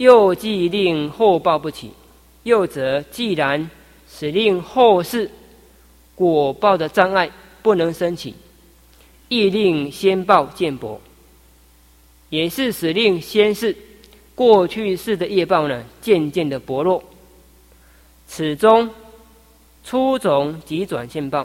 又既令后报不起，又则既然使令后世果报的障碍不能升起，亦令先报渐薄，也是使令先世过去世的业报呢渐渐的薄弱。此中初种即转现报。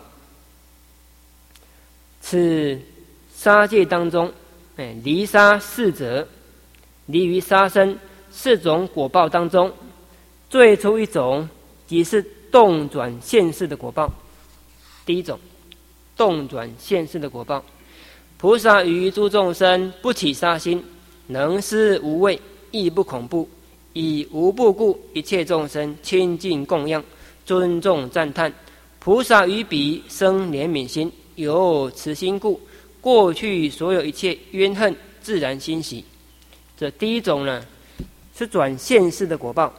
此杀戒当中，离杀四者，离于杀生四种果报当中，最初一种即是动转现世的果报。第一种，动转现世的果报。菩萨于诸众生不起杀心，能施无畏，亦不恐怖，以无怖故，一切众生亲近供养，尊重赞叹。菩萨于彼生怜悯心，有慈心故，过去所有一切冤恨自然欣喜。这第一种呢，是转现世的果报，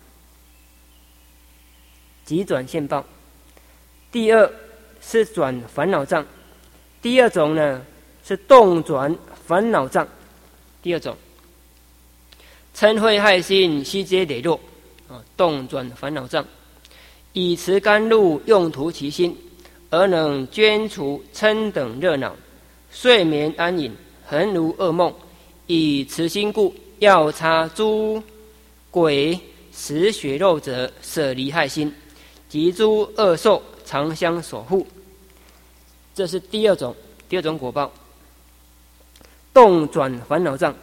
即转现报。第二是转烦恼障。第二种呢是动转烦恼障。第二种，嗔恚害心悉皆累落，动转烦恼障。以持甘露用涂其心，而能捐除嗔等热恼，睡眠安隐，恒如噩梦。以慈心故，要擦诸鬼食血肉者，舍离害心，及诸恶兽常相守护。这是第二种果报，动转烦恼障，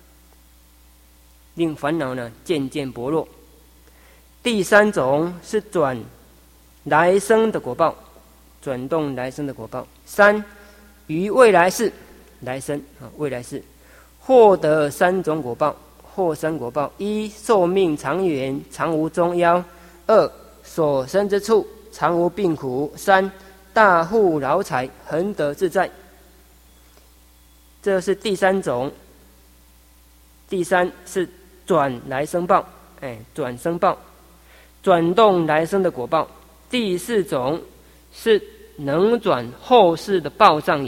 令烦恼呢渐渐薄弱。第三种是转来生的果报，转动来生的果报。三，于未来世，来生未来世获得三种果报，获生果报：一，寿命长远，常无终夭；二，所生之处常无病苦；三，大富饶财，恒得自在。这是第三种。第三是转来生报，转生报，转动来生的果报。第四种是能转后世的报障也。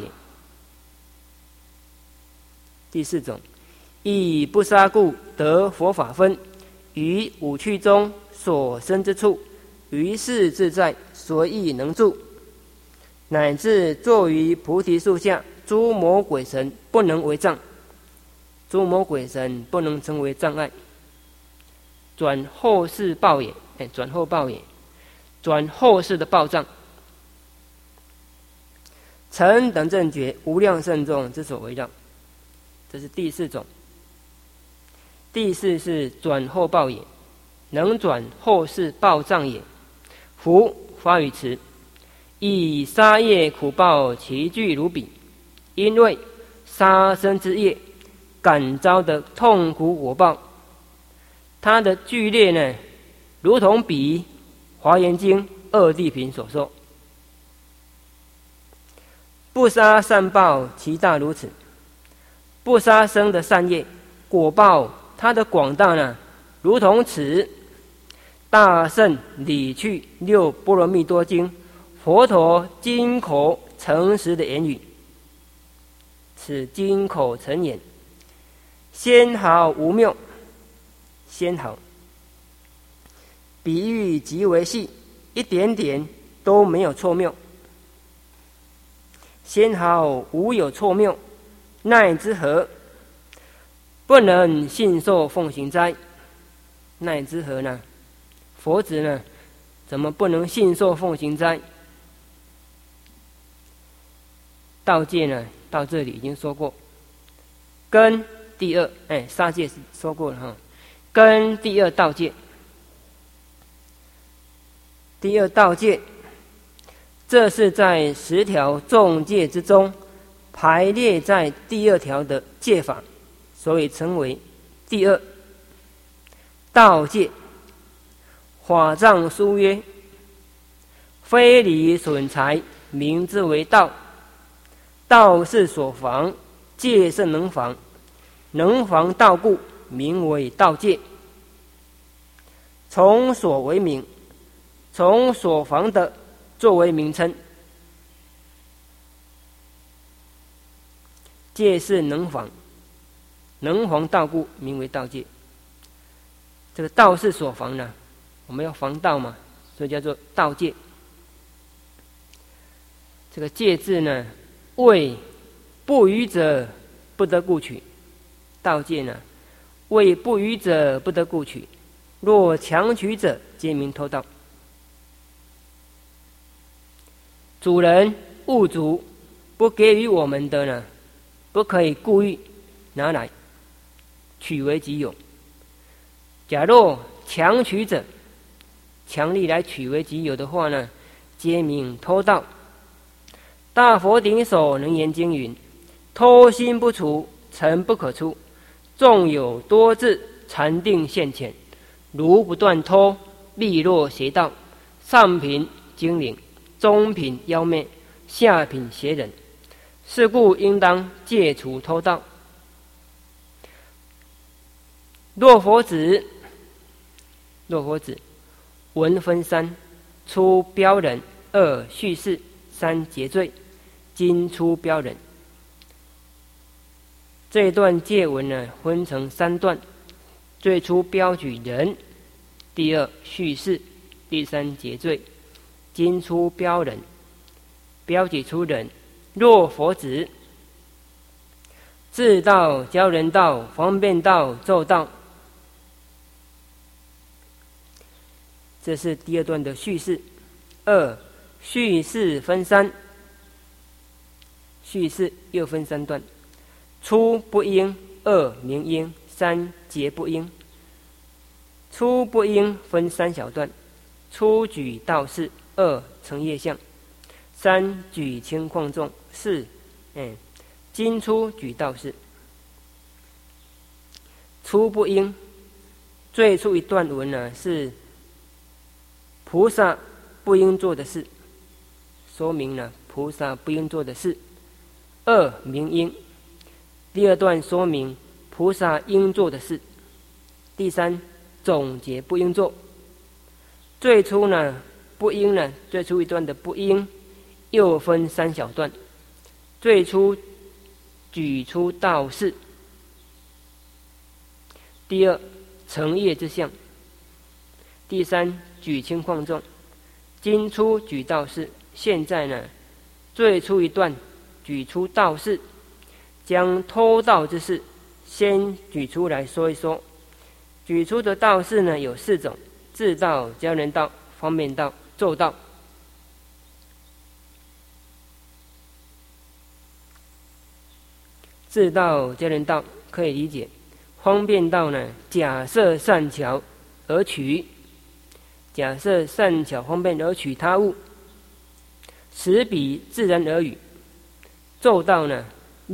第四种，以不杀故得佛法分，于五趣中所生之处，于是自在，所以能住，乃至坐于菩提树下，诸魔鬼神不能为障，诸魔鬼神不能成为障碍。转后世报也，转后报也，转后世的报障。成等正觉，无量圣众之所围绕。这是第四种。第四是转后报也，能转后世报障也。夫发语词，以杀业苦报其具如彼，因为杀生之业感召的痛苦果报，它的剧烈呢，如同比华严经二地品所说。不杀善报其大如此。不杀生的善业果报，它的广大呢，如同此大圣理趣六波罗蜜多经佛陀金口诚实的言语。此金口诚言，纤毫无谬，纤毫比喻极为细，一点点都没有错谬。纤毫无有错谬，奈之何？不能信受奉行哉？奈之何呢？佛子呢，怎么不能信受奉行哉？道戒呢，到这里已经说过。根第二，杀戒说过了哈。根第二道戒，第二道戒，这是在10条众戒之中排列在第2条的戒法，所以称为第二道戒。法藏书曰：非礼损财，名之为道。道是所防，戒是能防，能防道故，名为道戒。从所为名，从所防的作为名称。戒是能防，能防道故，名为道戒。 这个道是所防呢，我们要防道嘛，所以叫做道戒。这个戒字呢，为不愚者不得故取。道戒呢，为不愚者不得故取，若强取者，皆名偷盗。主人物主不给予我们的呢，不可以故意拿来取为己有。假若强取者，强力来取为己有的话呢，皆名偷盗。大佛顶首能言经云：偷心不除，尘不可出。纵有多智，禅定现前。如不断偷，利落邪道。上品精灵，中品妖媚，下品邪人。是故应当戒除偷盗。若佛子，文分三：初标人，二叙事，三结罪。今初标人。这一段戒文呢，分成三段：最初标举人，第二叙事，第三结罪。今初标人，标举出人。若佛子，智道、教人道、方便道、咒道。这是第二段的叙事。二叙事分三，叙事又分三段：初不应，二明应，三结不应。初不应分三小段：初举道事，二成业相，三举轻况重，四今初举道事。初不应，最初一段文呢，是菩萨不应做的事，说明了菩萨不应做的事。二明应，第二段说明菩萨应做的事。第三总结不应做。最初呢，不应呢，最初一段的不应又分三小段：最初举出道事，第二成业之相，第三举轻况重。今初举道事，现在呢，最初一段举出道事，将偷盗之事先举出来说一说。举出的道事呢，有四种：智道、教人道、方便道、咒道。智道、教人道可以理解，方便道呢，假设善巧而取，假设善巧方便而取他物，使彼自然而语。咒道呢，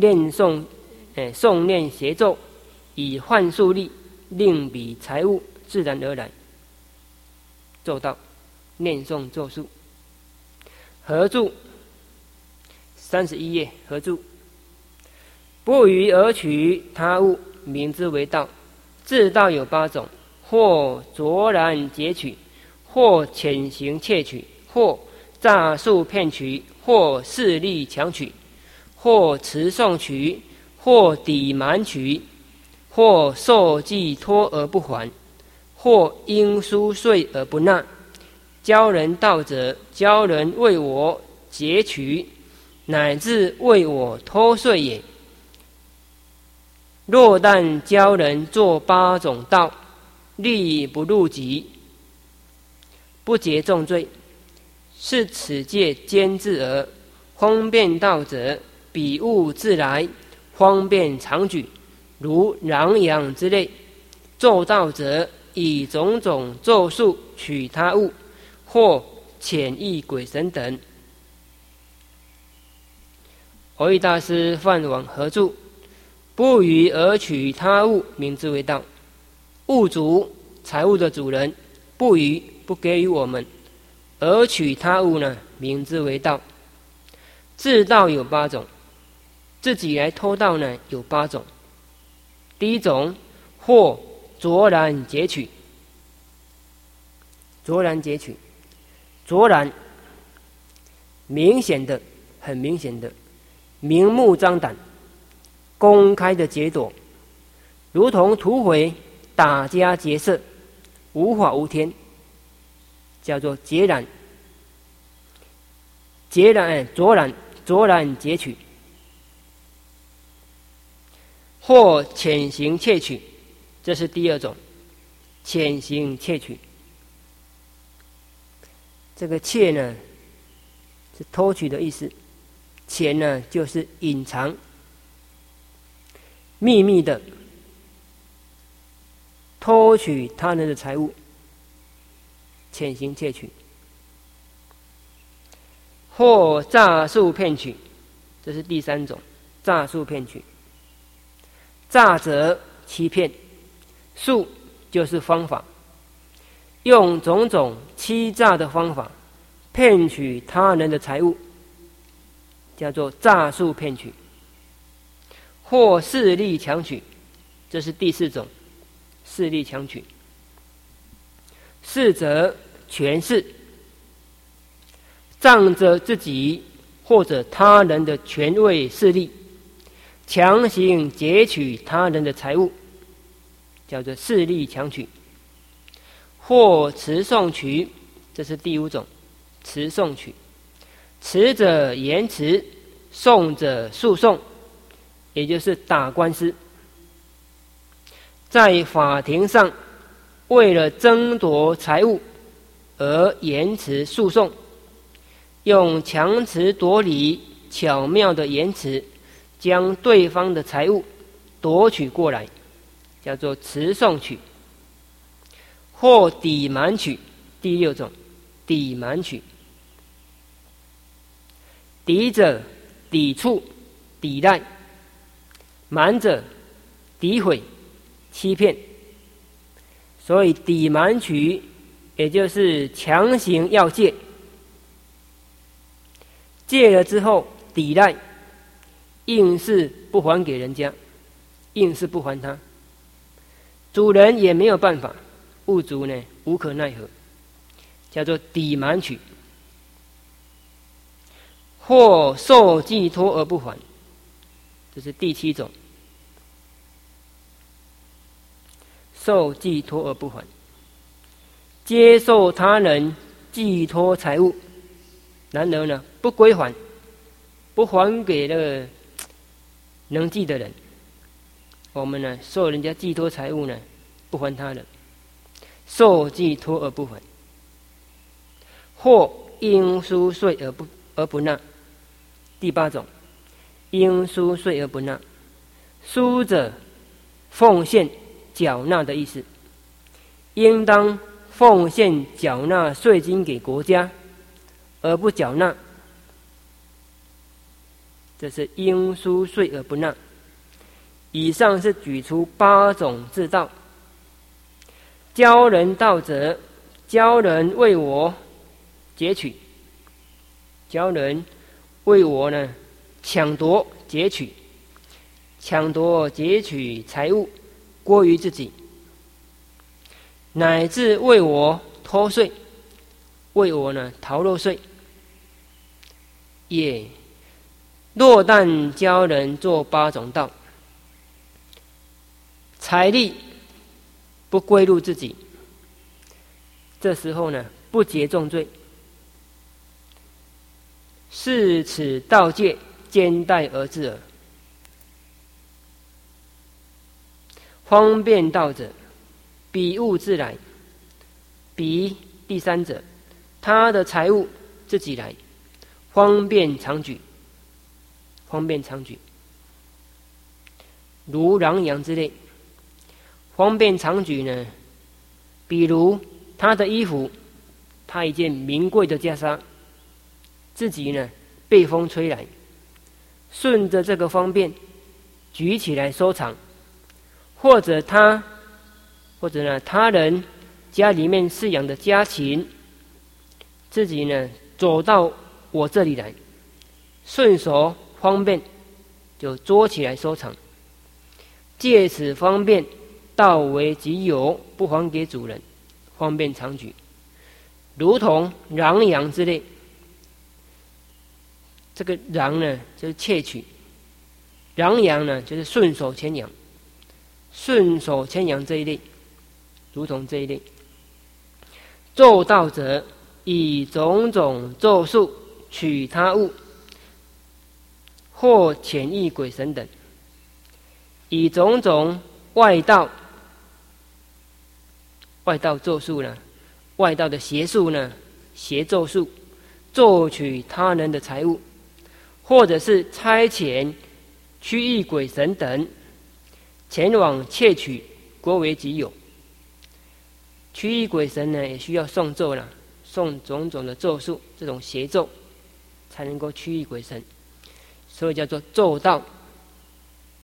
诵念邪咒，以幻术力，令彼财物自然而来。咒道，念诵咒术。合注31页合注：不愚而取他物，名之为道。智道有8种：或卓然截取，或潜行窃取，或诈术骗取，或势力强取，或持诵取，或抵瞒取，或受寄托而不还，或应书税而不纳。教人道者，教人为我截取，乃至为我偷税也。若但教人做8种道，力不入籍，不结重罪，是此戒兼治耳。方便道者，彼物自来，方便常举，如攘羊之类。咒道者，以种种咒术取他物，或遣意鬼神等。蕅益大师梵网合注：不愚而取他物，名之为道。物主，财物的主人，不愚，不给予我们，而取他物呢，名之为道。智道有8种，自己来偷盗呢有8种。第一种，或卓然截取。卓然截取，卓然，明显的，很明显的，明目张胆，公开的劫夺，如同土匪打家劫舍， 无法无天，叫做截然卓然截取，或潜行窃取，这是第二种，潜行窃取。这个窃呢是偷取的意思，潜呢就是隐藏、秘密的偷取他人的财物，潜行窃取。或诈术骗取，这是第三种，诈术骗取。诈者欺骗，术就是方法，用种种欺诈的方法骗取他人的财物，叫做诈术骗取。或势力强取，这是第四种，势力强取。势者权势，仗着自己或者他人的权位势力，强行劫取他人的财物，叫做势力强取。或持讼取，这是第五种，持讼取。持者言辞，讼者诉讼，也就是打官司。在法庭上为了争夺财物而言辞诉讼，用强词夺理、巧妙的言辞将对方的财物夺取过来，叫做持讼取。或抵瞒取，第六种，抵瞒取。抵者抵触、抵赖，瞒者诋毁、欺骗。所以抵瞒取也就是强行要借，借了之后抵赖，硬是不还给人家，硬是不还他，主人也没有办法，物主呢无可奈何，叫做抵瞒取。或受寄托而不还，这是第七种，受寄托而不还。接受他人寄托财物，然而呢不归还，不还给那个能寄的人。我们呢受人家寄托财物呢，不还他人，受寄托而不还。或应输税而不纳，第八种，应输税而不纳。输者奉献缴纳的意思，应当奉献缴纳税金给国家，而不缴纳，这是应输税而不纳。以上是举出8种自盗。教人盗者，教人为我劫取，教人为我呢抢夺劫取，抢夺劫取财物归于自己，乃至为我偷税，为我呢逃漏税。也若但教人做8种盗，财力不归入自己，这时候呢不结重罪。是此盗戒兼带而至耳。方便盗者，彼物自来，彼第三者，他的财物自己来，方便常举，方便常举，如狼羊之类。方便常举呢，比如他的衣服，他一件名贵的袈裟，自己呢被风吹来，顺着这个方便举起来收藏，或者他人家里面饲养的家禽，自己呢走到我这里来，顺手方便就捉起来收藏，借此方便盗为己有，不还给主人，方便常举，如同狼羊之类。这个狼呢就是窃取，狼羊呢就是顺手牵羊，顺手牵羊这一类，如同这一类。 咒道者，以种种咒术取他物，或遣役鬼神等，以种种外道咒术呢，外道的邪术呢，邪咒术，咒取他人的财物，或者是差遣驱役鬼神等前往窃取，国为己有。驱役鬼神呢，也需要诵咒了，诵种种的咒术，这种邪咒才能够驱役鬼神，所以叫做咒道。